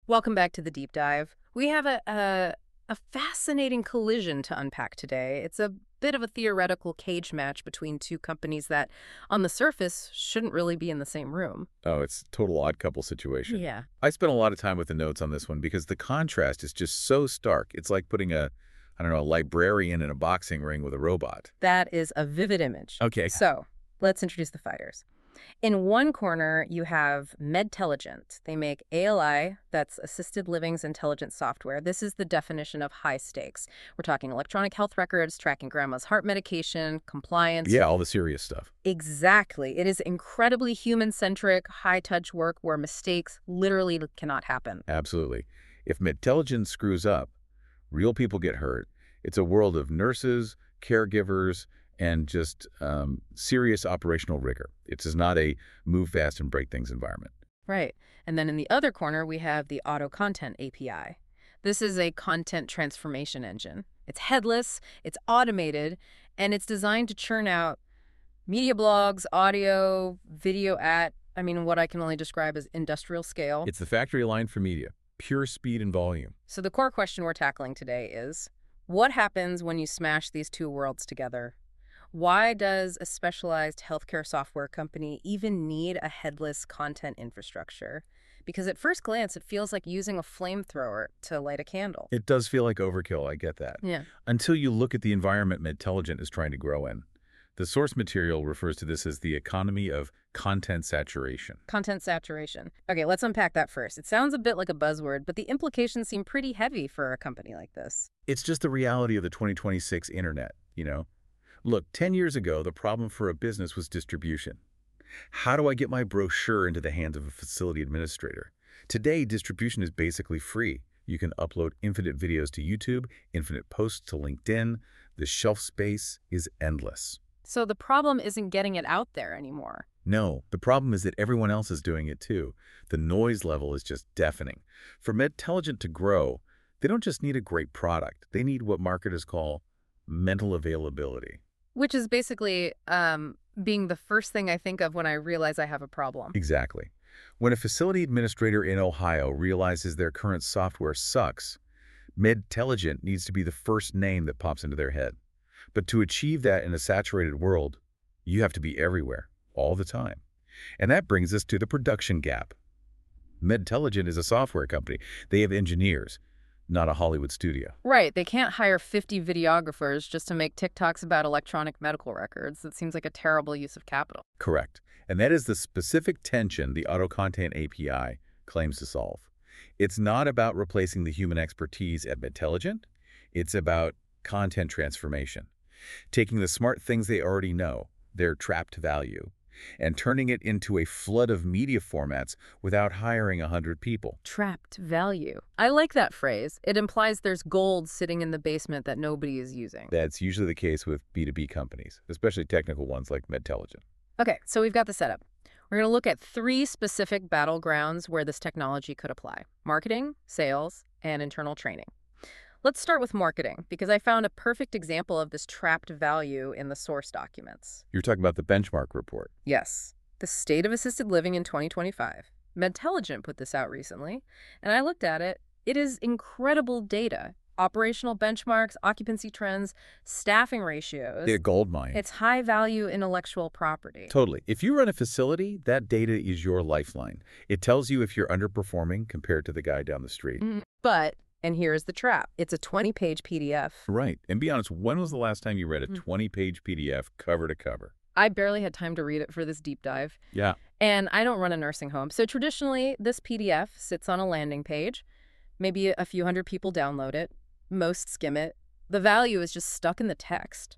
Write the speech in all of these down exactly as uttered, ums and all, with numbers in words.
Welcome back to the deep dive. We have a, a a fascinating collision to unpack today. It's a bit of a theoretical cage match between two companies that, on the surface, shouldn't really be in the same room. Oh, it's a total odd couple situation. Yeah. I spent a lot of time with the notes on this one because the contrast is just so stark. It's like putting a, I don't know, a librarian in a boxing ring with a robot. That is a vivid image. Okay. So, let's introduce the fighters. In one corner, you have Medtelligent. They make A L I, that's Assisted Living's intelligent software. This is the definition of high stakes. We're talking electronic health records, tracking grandma's heart medication, compliance. Yeah, all the serious stuff. Exactly. It is incredibly human-centric, high-touch work where mistakes literally cannot happen. Absolutely. If Medtelligence screws up, real people get hurt. It's a world of nurses, caregivers, and just um, serious operational rigor. It is not a move fast and break things environment. Right. And then in the other corner, we have the Auto Content A P I. This is a content transformation engine. It's headless, it's automated, and it's designed to churn out media blogs, audio, video at, I mean, what I can only describe as industrial scale. It's the factory line for media, pure speed and volume. So the core question we're tackling today is, what happens when you smash these two worlds together? Why does a specialized healthcare software company even need a headless content infrastructure? Because at first glance, it feels like using a flamethrower to light a candle. It does feel like overkill, I get that. Yeah. Until you look at the environment Medtelligent is trying to grow in. The source material refers to this as the economy of content saturation. Content saturation. Okay, let's unpack that first. It sounds a bit like a buzzword, but the implications seem pretty heavy for a company like this. It's just the reality of the twenty twenty-six internet, you know? Look, ten years ago, the problem for a business was distribution. How do I get my brochure into the hands of a facility administrator? Today, distribution is basically free. You can upload infinite videos to YouTube, infinite posts to LinkedIn. The shelf space is endless. So the problem isn't getting it out there anymore. No, the problem is that everyone else is doing it too. The noise level is just deafening. For Medtelligent to grow, they don't just need a great product. They need what marketers call mental availability. Which is basically um, being the first thing I think of when I realize I have a problem. Exactly. When a facility administrator in Ohio realizes their current software sucks, Medtelligent needs to be the first name that pops into their head. But to achieve that in a saturated world, you have to be everywhere, all the time. And that brings us to the production gap. Medtelligent is a software company. They have engineers, not a Hollywood studio. Right. They can't hire fifty videographers just to make TikToks about electronic medical records. That seems like a terrible use of capital. Correct. And that is the specific tension the Auto Content A P I claims to solve. It's not about replacing the human expertise at Medtelligent. It's about content transformation. Taking the smart things they already know, their trapped value, and turning it into a flood of media formats without hiring a hundred people. Trapped value. I like that phrase. It implies there's gold sitting in the basement that nobody is using. That's usually the case with B two B companies, especially technical ones like Medtelligent. Okay, so we've got the setup. We're going to look at three specific battlegrounds where this technology could apply: marketing, sales, and internal training. Let's start with marketing, because I found a perfect example of this trapped value in the source documents. You're talking about the benchmark report. Yes, the State of Assisted Living in twenty twenty-five. Medtelligent put this out recently, and I looked at it. It is incredible data. Operational benchmarks, occupancy trends, staffing ratios. They're a gold mine. It's high-value intellectual property. Totally. If you run a facility, that data is your lifeline. It tells you if you're underperforming compared to the guy down the street. Mm, But, and here's the trap, it's a twenty-page P D F. Right. And be honest, when was the last time you read a twenty-page P D F cover to cover? I barely had time to read it for this deep dive. Yeah. And I don't run a nursing home. So traditionally, this P D F sits on a landing page. Maybe a few hundred people download it. Most skim it. The value is just stuck in the text.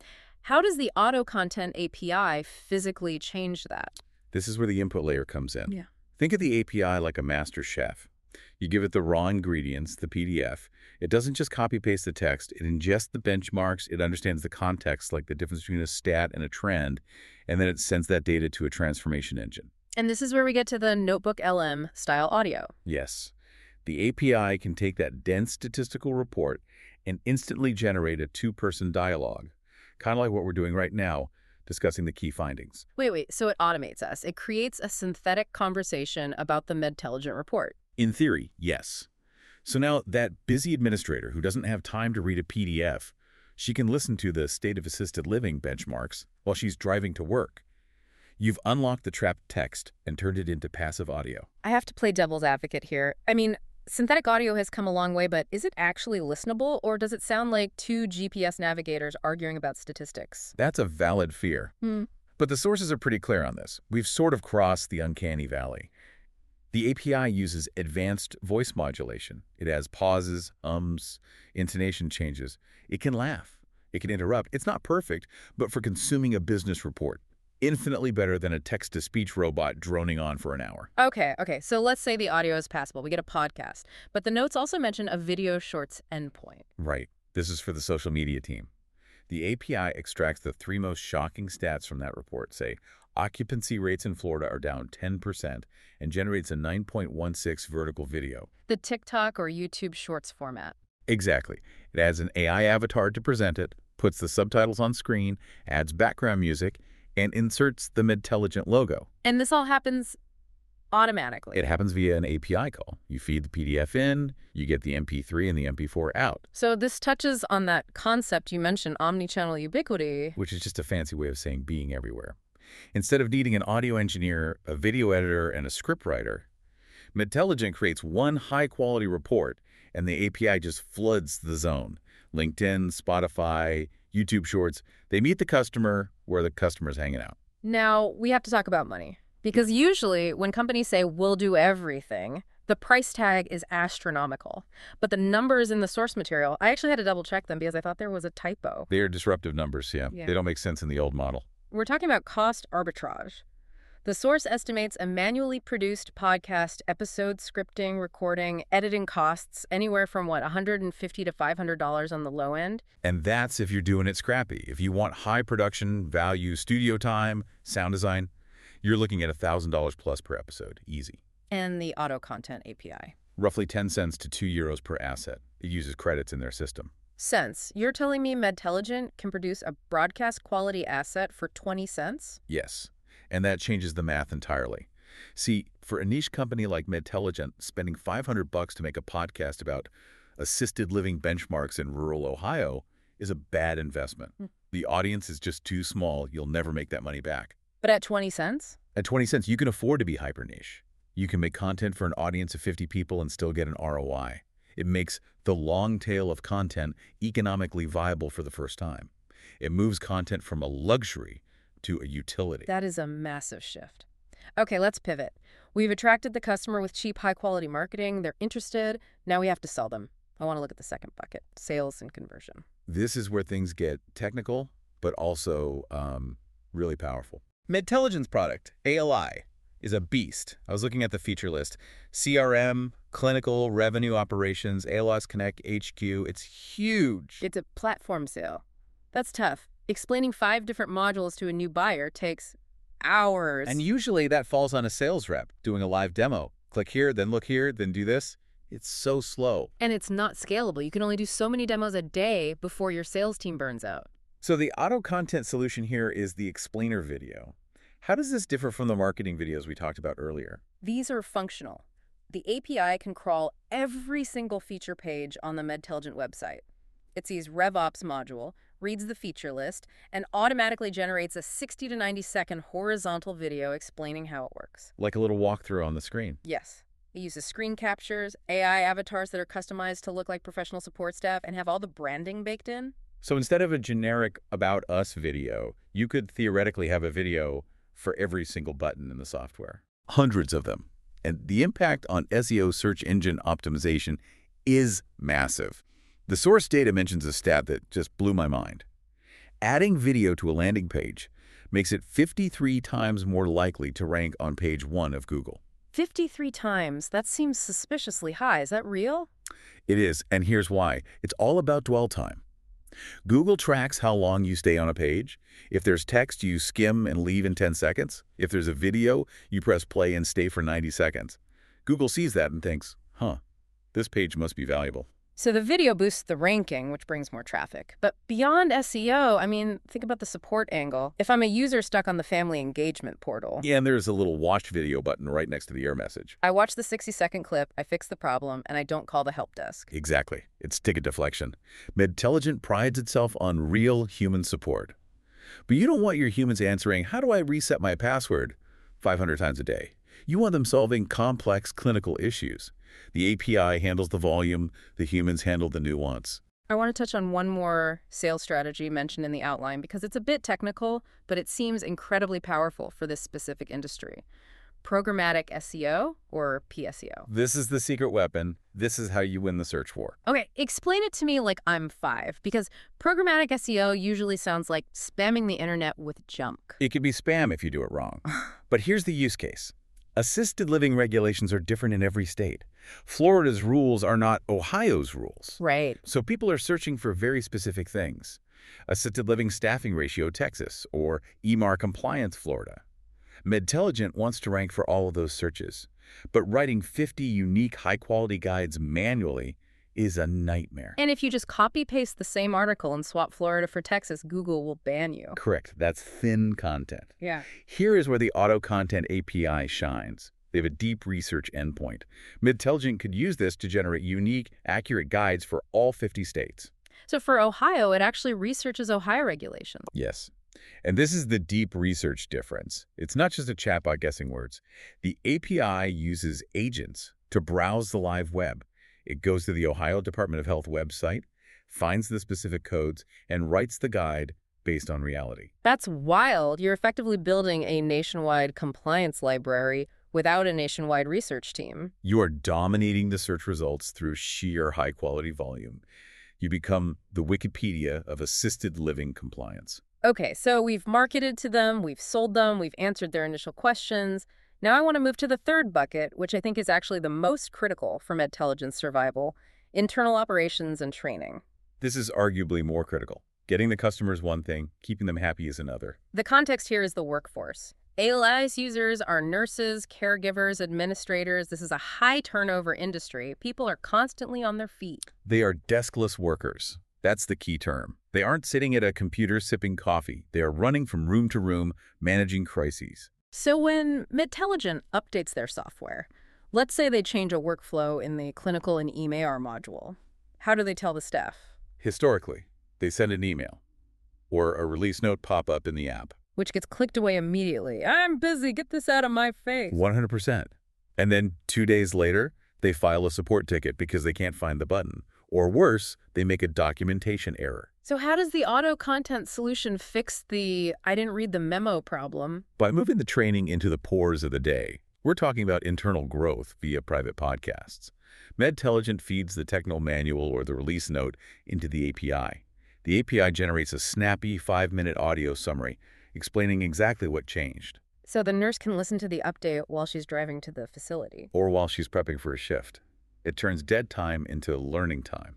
How does the Auto Content A P I physically change that? This is where the input layer comes in. Yeah. Think of the A P I like a master chef. You give it the raw ingredients, the P D F. It doesn't just copy-paste the text. It ingests the benchmarks. It understands the context, like the difference between a stat and a trend, and then it sends that data to a transformation engine. And this is where we get to the Notebook L M style audio. Yes. The A P I can take that dense statistical report and instantly generate a two-person dialogue, kind of like what we're doing right now, discussing the key findings. Wait, wait, so it automates us. It creates a synthetic conversation about the Medtelligent report. In theory, yes. So now that busy administrator who doesn't have time to read a P D F, she can listen to the state of assisted living benchmarks while she's driving to work. You've unlocked the trapped text and turned it into passive audio. I have to play devil's advocate here. I mean, synthetic audio has come a long way, but is it actually listenable, or does it sound like two G P S navigators arguing about statistics? That's a valid fear. Hmm. But the sources are pretty clear on this. We've sort of crossed the uncanny valley. The A P I uses advanced voice modulation. It has pauses, ums, intonation changes. It can laugh. It can interrupt. It's not perfect, but for consuming a business report, infinitely better than a text-to-speech robot droning on for an hour. Okay, okay. So let's say the audio is passable. We get a podcast. But the notes also mention a video shorts endpoint. Right. This is for the social media team. The A P I extracts the three most shocking stats from that report, say occupancy rates in Florida are down ten percent, and generates a nine point one six vertical video. The TikTok or YouTube Shorts format. Exactly. It adds an A I avatar to present it, puts the subtitles on screen, adds background music, and inserts the Medtelligent logo. And this all happens automatically. It happens via an A P I call. You feed the P D F in, you get the M P three and the M P four out. So this touches on that concept you mentioned, omnichannel ubiquity. Which is just a fancy way of saying being everywhere. Instead of needing an audio engineer, a video editor, and a scriptwriter, Medtelligent creates one high-quality report, and the A P I just floods the zone. LinkedIn, Spotify, YouTube Shorts, they meet the customer where the customer's hanging out. Now, we have to talk about money. Because usually, when companies say, we'll do everything, the price tag is astronomical. But the numbers in the source material, I actually had to double-check them because I thought there was a typo. They are disruptive numbers, yeah. Yeah. They don't make sense in the old model. We're talking about cost arbitrage. The source estimates a manually produced podcast episode scripting, recording, editing costs anywhere from, what, one hundred fifty dollars to five hundred dollars on the low end? And that's if you're doing it scrappy. If you want high production, value, studio time, sound design, you're looking at one thousand dollars plus per episode, easy. And the auto content A P I. Roughly ten cents to two euros per asset. It uses credits in their system. Cents. You're telling me Medtelligent can produce a broadcast quality asset for twenty cents? Yes, and that changes the math entirely. See, for a niche company like Medtelligent, spending five hundred bucks to make a podcast about assisted living benchmarks in rural Ohio is a bad investment. Hmm. The audience is just too small. You'll never make that money back. But at twenty cents? At twenty cents, you can afford to be hyper niche. You can make content for an audience of fifty people and still get an R O I. It makes the long tail of content economically viable for the first time. It moves content from a luxury to a utility. That is a massive shift. Okay, let's pivot. We've attracted the customer with cheap, high-quality marketing. They're interested. Now we have to sell them. I want to look at the second bucket, sales and conversion. This is where things get technical, but also um, really powerful. Medtelligent's product, A L I, is a beast. I was looking at the feature list. C R M, clinical, revenue operations, A L S Connect H Q. It's huge. It's a platform sale. That's tough. Explaining five different modules to a new buyer takes hours. And usually that falls on a sales rep doing a live demo. Click here, then look here, then do this. It's so slow. And it's not scalable. You can only do so many demos a day before your sales team burns out. So the auto content solution here is the explainer video. How does this differ from the marketing videos we talked about earlier? These are functional. The A P I can crawl every single feature page on the Medtelligent website. It sees RevOps module, reads the feature list, and automatically generates a sixty to ninety second horizontal video explaining how it works. Like a little walkthrough on the screen. Yes. It uses screen captures, A I avatars that are customized to look like professional support staff and have all the branding baked in. So instead of a generic About Us video, you could theoretically have a video for every single button in the software. Hundreds of them. And the impact on S E O search engine optimization is massive. The source data mentions a stat that just blew my mind. Adding video to a landing page makes it fifty-three times more likely to rank on page one of Google. fifty-three times? That seems suspiciously high. Is that real? It is, and here's why. It's all about dwell time. Google tracks how long you stay on a page. If there's text, you skim and leave in ten seconds. If there's a video, you press play and stay for ninety seconds. Google sees that and thinks, huh, this page must be valuable. So the video boosts the ranking, which brings more traffic. But beyond S E O, I mean, think about the support angle. If I'm a user stuck on the family engagement portal, Yeah, and there's a little watch video button right next to the error message. I watch the sixty second clip, I fix the problem, and I don't call the help desk. Exactly. It's ticket deflection. Medtelligent prides itself on real human support. But you don't want your humans answering, how do I reset my password, five hundred times a day. You want them solving complex clinical issues. The A P I handles the volume, the humans handle the nuance. I want to touch on one more sales strategy mentioned in the outline because it's a bit technical, but it seems incredibly powerful for this specific industry. Programmatic S E O or P S E O? This is the secret weapon. This is how you win the search war. Okay, explain it to me like I'm five, because programmatic S E O usually sounds like spamming the internet with junk. It could be spam if you do it wrong. But here's the use case. Assisted living regulations are different in every state. Florida's rules are not Ohio's rules. Right. So people are searching for very specific things. Assisted living staffing ratio, Texas, or E M A R compliance, Florida. Medtelligent wants to rank for all of those searches, but writing fifty unique high-quality guides manually is a nightmare. And if you just copy-paste the same article and swap Florida for Texas, Google will ban you. Correct. That's thin content. Yeah. Here is where the Auto Content A P I shines. They have a deep research endpoint. Medtelligent could use this to generate unique, accurate guides for all fifty states. So for Ohio, it actually researches Ohio regulations. Yes. And this is the deep research difference. It's not just a chatbot guessing words. The A P I uses agents to browse the live web. It goes to the Ohio Department of Health website, finds the specific codes, and writes the guide based on reality. That's wild. You're effectively building a nationwide compliance library without a nationwide research team. You are dominating the search results through sheer high-quality volume. You become the Wikipedia of assisted living compliance. Okay, so we've marketed to them, we've sold them, we've answered their initial questions. Now I want to move to the third bucket, which I think is actually the most critical for Medtelligent's survival: internal operations and training. This is arguably more critical. Getting the customer is one thing, keeping them happy is another. The context here is the workforce. A L I's users are nurses, caregivers, administrators. This is a high turnover industry. People are constantly on their feet. They are deskless workers. That's the key term. They aren't sitting at a computer sipping coffee. They are running from room to room, managing crises. So when Medtelligent updates their software, let's say they change a workflow in the clinical and E M A R module, how do they tell the staff? Historically, they send an email or a release note pop up in the app. Which gets clicked away immediately. I'm busy, get this out of my face. one hundred percent. And then two days later, they file a support ticket because they can't find the button. Or worse, they make a documentation error. So how does the auto content solution fix the I didn't read the memo problem? By moving the training into the pores of the day, we're talking about internal growth via private podcasts. Medtelligent feeds the technical manual or the release note into the A P I. The A P I generates a snappy five-minute audio summary explaining exactly what changed. So the nurse can listen to the update while she's driving to the facility. Or while she's prepping for a shift. It turns dead time into learning time.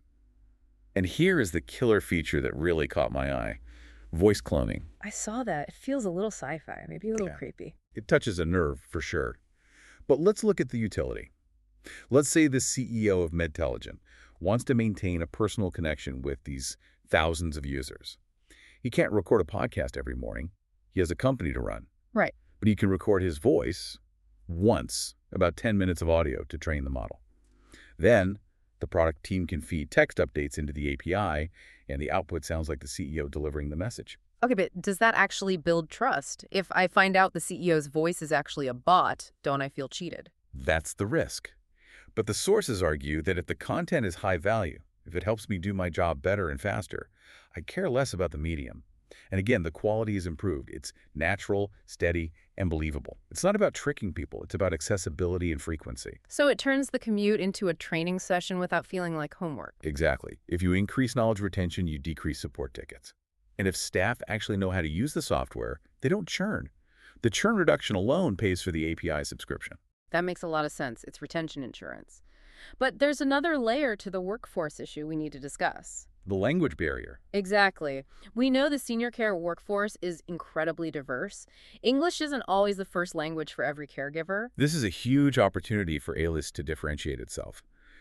And here is the killer feature that really caught my eye. Voice cloning. I saw that. It feels a little sci-fi, maybe a little Yeah. creepy. It touches a nerve for sure. But let's look at the utility. Let's say the C E O of Medtelligent wants to maintain a personal connection with these thousands of users. He can't record a podcast every morning. He has a company to run. Right. But he can record his voice once, about ten minutes of audio to train the model. Then, the product team can feed text updates into the A P I, and the output sounds like the C E O delivering the message. Okay, but does that actually build trust? If I find out the C E O's voice is actually a bot, don't I feel cheated? That's the risk. But the sources argue that if the content is high value, if it helps me do my job better and faster, I care less about the medium. And again, the quality is improved. It's natural, steady, and believable. It's not about tricking people. It's about accessibility and frequency. So it turns the commute into a training session without feeling like homework. Exactly. If you increase knowledge retention, you decrease support tickets. And if staff actually know how to use the software, they don't churn. The churn reduction alone pays for the A P I subscription. That makes a lot of sense. It's retention insurance. But there's another layer to the workforce issue we need to discuss. The language barrier. Exactly. We know the senior care workforce is incredibly diverse. English isn't always the first language for every caregiver. This is a huge opportunity for A L I S to differentiate itself.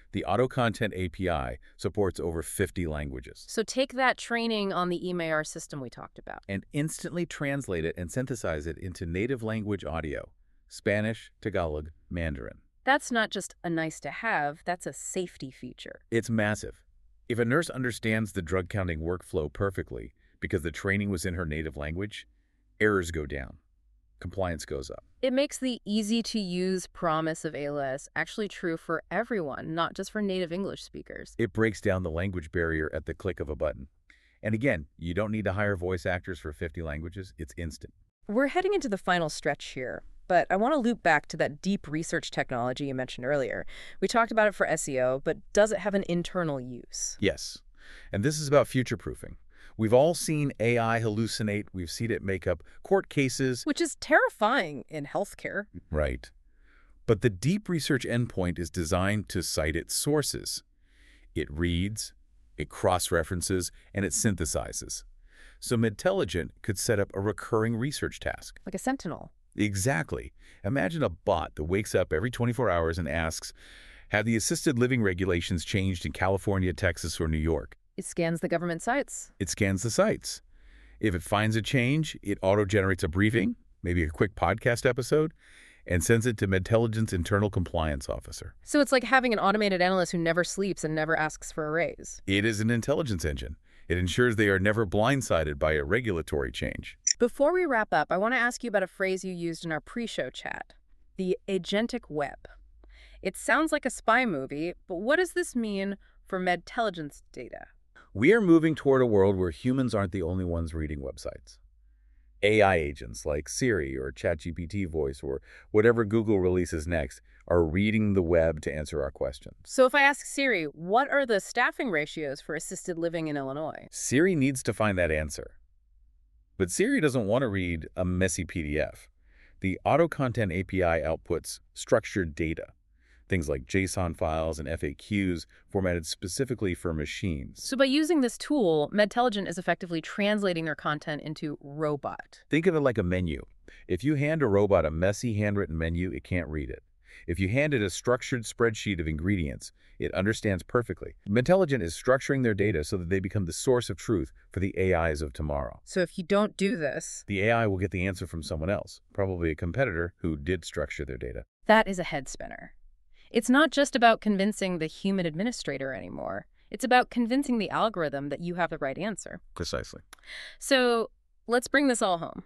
The Auto Content A P I supports over fifty languages. So take that training on the E M A R system we talked about. And instantly translate it and synthesize it into native language audio, Spanish, Tagalog, Mandarin. That's not just a nice to have, that's a safety feature. It's massive. If a nurse understands the drug counting workflow perfectly because the training was in her native language, errors go down. Compliance goes up. It makes the easy-to-use promise of A L S actually true for everyone, not just for native English speakers. It breaks down the language barrier at the click of a button. And again, you don't need to hire voice actors for fifty languages. It's instant. We're heading into the final stretch here, but I want to loop back to that deep research technology you mentioned earlier. We talked about it for S E O, but does it have an internal use? Yes. And this is about future-proofing. We've all seen A I hallucinate. We've seen it make up court cases. Which is terrifying in healthcare. Right. But the deep research endpoint is designed to cite its sources. It reads, it cross-references, and it synthesizes. So Medtelligent could set up a recurring research task. Like a sentinel. Exactly. Imagine a bot that wakes up every twenty-four hours and asks, have the assisted living regulations changed in California, Texas, or New York? It scans the government sites. It scans the sites. If it finds a change, it auto-generates a briefing, maybe a quick podcast episode, and sends it to Medtelligent's internal compliance officer. So it's like having an automated analyst who never sleeps and never asks for a raise. It is an intelligence engine. It ensures they are never blindsided by a regulatory change. Before we wrap up, I want to ask you about a phrase you used in our pre-show chat, the agentic web. It sounds like a spy movie, but what does this mean for Medtelligent's data? We are moving toward a world where humans aren't the only ones reading websites. A I agents like Siri or ChatGPT voice or whatever Google releases next are reading the web to answer our questions. So if I ask Siri, what are the staffing ratios for assisted living in Illinois? Siri needs to find that answer. But Siri doesn't want to read a messy P D F. The Auto Content A P I outputs structured data, things like JSON files and F A Qs formatted specifically for machines. So by using this tool, Medtelligent is effectively translating their content into robot. Think of it like a menu. If you hand a robot a messy handwritten menu, it can't read it. If you hand it a structured spreadsheet of ingredients, it understands perfectly. Medtelligent is structuring their data so that they become the source of truth for the A Is of tomorrow. So if you don't do this, the A I will get the answer from someone else, probably a competitor who did structure their data. That is a head spinner. It's not just about convincing the human administrator anymore. It's about convincing the algorithm that you have the right answer. Precisely. So let's bring this all home.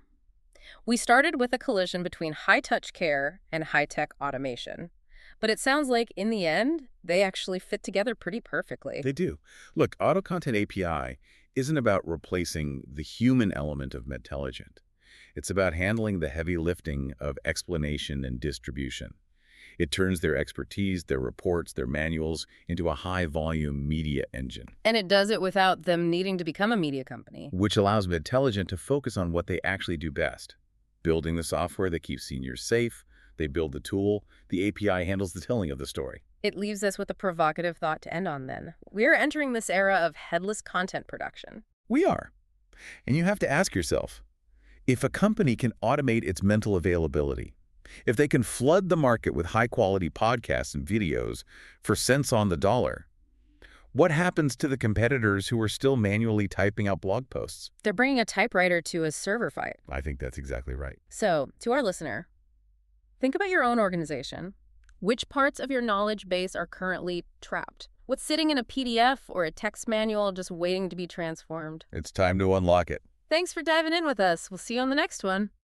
We started with a collision between high-touch care and high-tech automation. But it sounds like, in the end, they actually fit together pretty perfectly. They do. Look, Auto Content A P I isn't about replacing the human element of Medtelligent. It's about handling the heavy lifting of explanation and distribution. It turns their expertise, their reports, their manuals into a high-volume media engine. And it does it without them needing to become a media company. Which allows Medtelligent to focus on what they actually do best. Building the software that keeps seniors safe. They build the tool. The A P I handles the telling of the story. It leaves us with a provocative thought to end on then. We're entering this era of headless content production. We are. And you have to ask yourself, if a company can automate its mental availability, if they can flood the market with high-quality podcasts and videos for cents on the dollar, what happens to the competitors who are still manually typing out blog posts? They're bringing a typewriter to a server fight. I think that's exactly right. So, to our listener, think about your own organization. Which parts of your knowledge base are currently trapped? What's sitting in a P D F or a text manual just waiting to be transformed? It's time to unlock it. Thanks for diving in with us. We'll see you on the next one.